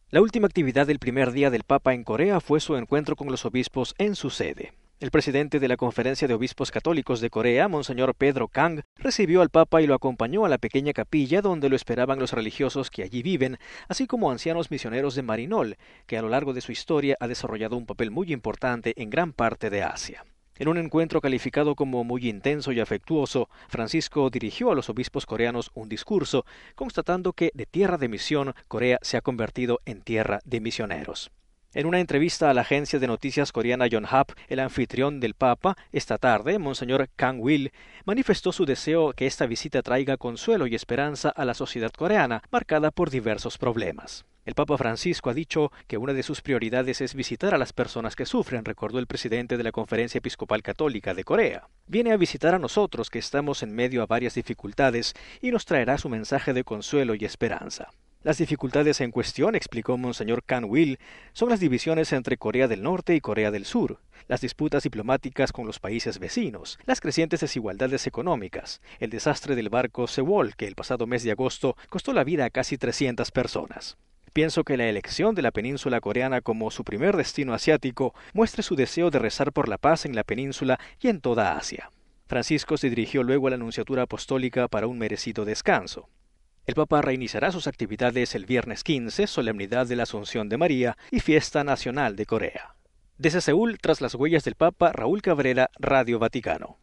La última actividad del primer día del Papa en Corea fue su encuentro con los obispos en su sede. El presidente de la Conferencia de Obispos Católicos de Corea, Monseñor Pedro Kang, recibió al Papa y lo acompañó a la pequeña capilla donde lo esperaban los religiosos que allí viven, así como ancianos misioneros de Marinol, que a lo largo de su historia ha desarrollado un papel muy importante en gran parte de Asia. En un encuentro calificado como muy intenso y afectuoso, Francisco dirigió a los obispos coreanos un discurso, constatando que de tierra de misión, Corea se ha convertido en tierra de misioneros. En una entrevista a la agencia de noticias coreana Yonhap, el anfitrión del Papa, esta tarde, Monseñor Kang Wil, manifestó su deseo que esta visita traiga consuelo y esperanza a la sociedad coreana, marcada por diversos problemas. El Papa Francisco ha dicho que una de sus prioridades es visitar a las personas que sufren, recordó el presidente de la Conferencia Episcopal Católica de Corea. Viene a visitar a nosotros que estamos en medio a varias dificultades y nos traerá su mensaje de consuelo y esperanza. Las dificultades en cuestión, explicó Monseñor Kang Wil, son las divisiones entre Corea del Norte y Corea del Sur, las disputas diplomáticas con los países vecinos, las crecientes desigualdades económicas, el desastre del barco Sewol, que el pasado mes de agosto costó la vida a casi 300 personas. Pienso que la elección de la península coreana como su primer destino asiático muestra su deseo de rezar por la paz en la península y en toda Asia. Francisco se dirigió luego a la Nunciatura Apostólica para un merecido descanso. El Papa reiniciará sus actividades el viernes 15, solemnidad de la Asunción de María y fiesta nacional de Corea. Desde Seúl, tras las huellas del Papa, Raúl Cabrera, Radio Vaticano.